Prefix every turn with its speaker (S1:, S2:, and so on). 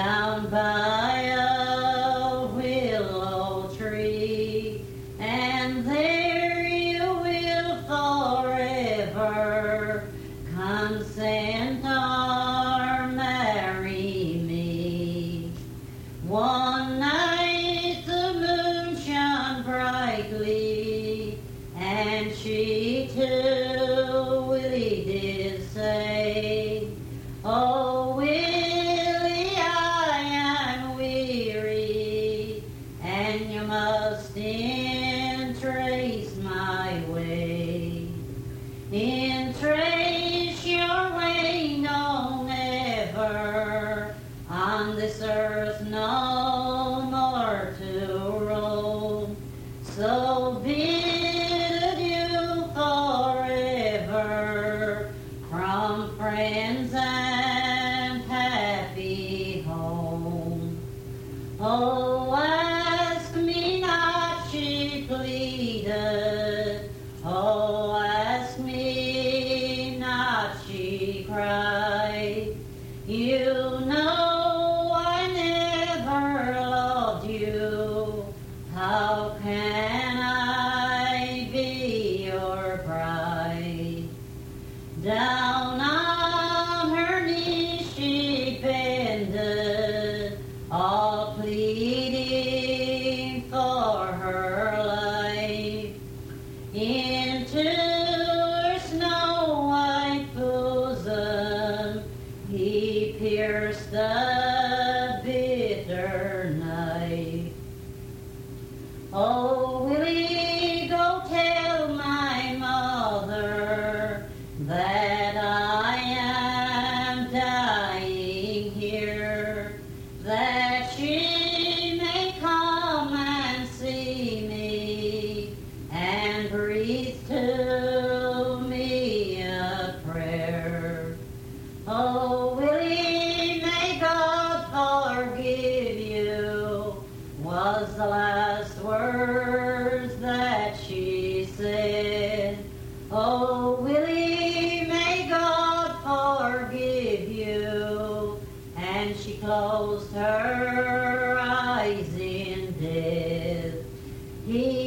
S1: down by a willow tree, and there you will forever consent or marry me. One night the moon shone brightly, and she to Willie did say, "Oh, Willie, I am weary, and you must trace my way. Trace your way, no never on this earth no more to roam. So bid you forever from friends and happy home." "Oh, ask me not," she pleaded. "Oh, ask me not," she cried. "You know I never loved you. How can I be your bride?" Down on her knees she bended, all pleading for her life. Into her snow-white bosom he pierced the bitter knife. "Oh, Willie, go tell my mother that I am dying here, that she may come and see me and breathe to me a prayer. Oh, Willie, may God forgive you," was the last words that she said. "Oh, Willie, may God forgive you," and she closed her eyes in death. He